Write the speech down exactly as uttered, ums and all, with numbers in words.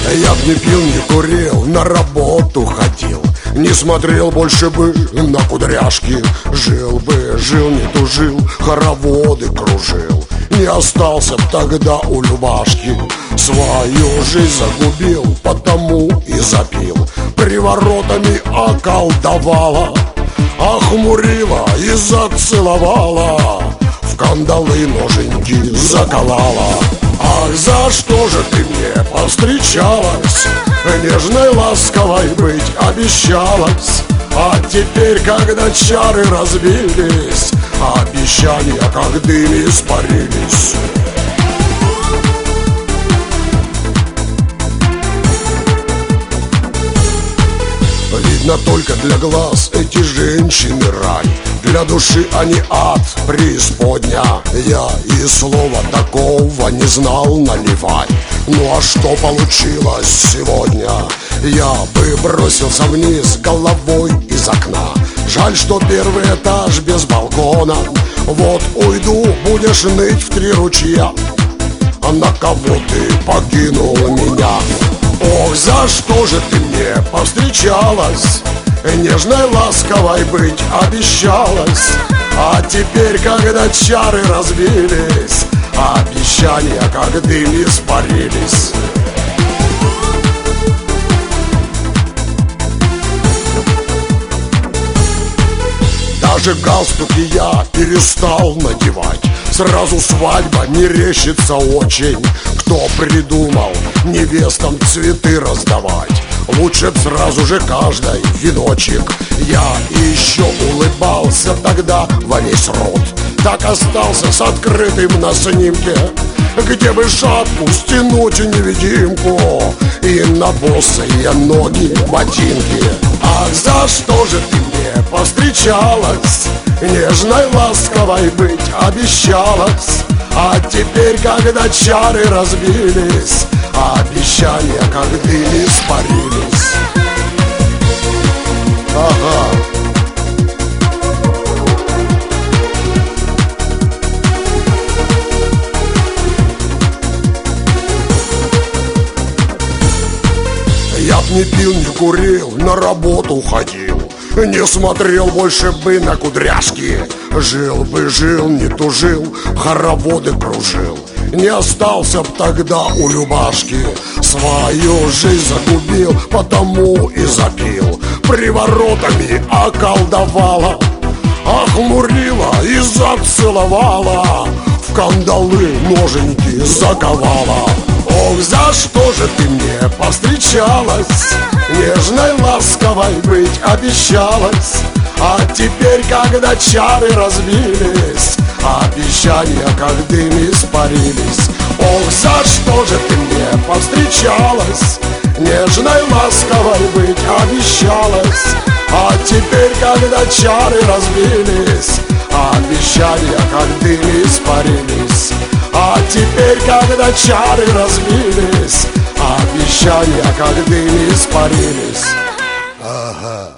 Я б не пил, не курил, на работу ходил, не смотрел больше бы на кудряшки. Жил бы, жил, не тужил, хороводы кружил, не остался б тогда у Любашки. Свою жизнь загубил, потому и запил, приворотами околдовала, охмурила и зацеловала, в кандалы ноженьки заколала. Ах, за что же ты мне повстречалась, нежной, ласковой быть обещалась? А теперь, когда чары разбились, обещания как дым испарились. Видно только для глаз эти женщины рай, для души они ад, преисподня. Я и слова такого не знал наливать. Ну а что получилось сегодня? Я бы бросился вниз головой из окна. Жаль, что первый этаж без балкона. Вот уйду, будешь ныть в три ручья, а на кого ты покинул меня? Ох, за что же ты мне повстречалась, нежной, ласковой быть обещалась? А теперь, когда чары разбились, обещания как дым испарились. Даже галстуки я перестал надевать, сразу свадьба мерещится очень. Кто придумал невестам цветы раздавать? Лучше б сразу же каждой веночек. Я еще улыбался тогда во весь рот, так остался с открытым на снимке, где бы шапку стянуть невидимку и на босые ноги ботинки. Ах, за что же ты мне повстречалась, нежной, ласковой быть обещалась? А теперь, когда чары разбились, обещания как дым испарились. Ага. Я б не пил, не курил, на работу ходил, не смотрел больше бы на кудряшки. Жил бы, жил, не тужил, хороводы кружил, не остался б тогда у Любашки. Свою жизнь загубил, потому и запил, приворотами околдовала, охмурила и зацеловала, в кандалы ноженьки заковала. Ох, за что же ты мне повстречалась, нежной, ласковой быть обещалась? А теперь, когда чары разбились, обещания как дым испарились. Ох, за что же ты мне повстречалась, нежной, ласковой быть обещалась? А теперь, когда чары разбились, обещания как дым испарились. А теперь, когда чары разбились, обещания как дым испарились. Ага.